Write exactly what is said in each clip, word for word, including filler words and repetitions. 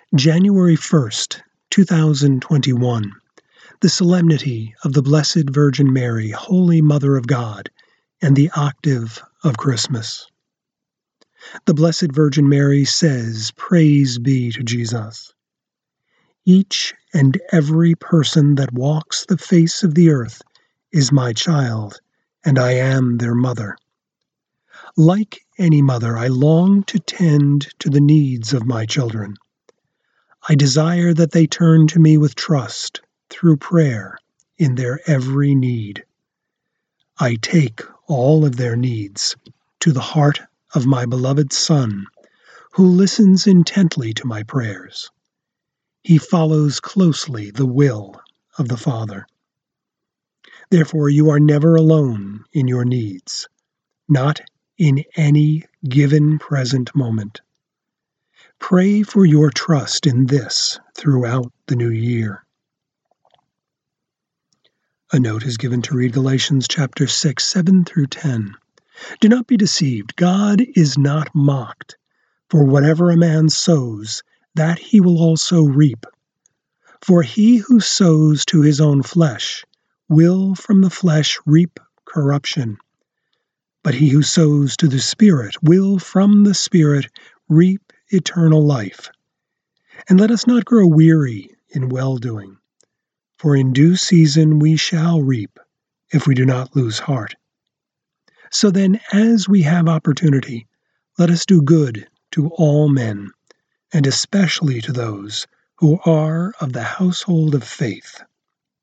January first, two thousand twenty-one, the Solemnity of the Blessed Virgin Mary, Holy Mother of God, and the Octave of Christmas. The Blessed Virgin Mary says, "Praise be to Jesus. Each and every person that walks the face of the earth is my child, and I am their mother. Like any mother, I long to tend to the needs of my children. I desire that they turn to me with trust through prayer in their every need. I take all of their needs to the heart of my beloved Son, who listens intently to my prayers. He follows closely the will of the Father. Therefore, you are never alone in your needs, not in any given present moment. Pray for your trust in this throughout the new year." A note is given to read Galatians chapter six, seven through ten. "Do not be deceived. God is not mocked. For whatever a man sows, that he will also reap. For he who sows to his own flesh will from the flesh reap corruption. But he who sows to the Spirit will from the Spirit reap eternal life. And let us not grow weary in well-doing, for in due season we shall reap, if we do not lose heart. So then, as we have opportunity, let us do good to all men, and especially to those who are of the household of faith."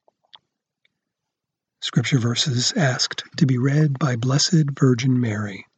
Scripture verses asked to be read by Blessed Virgin Mary.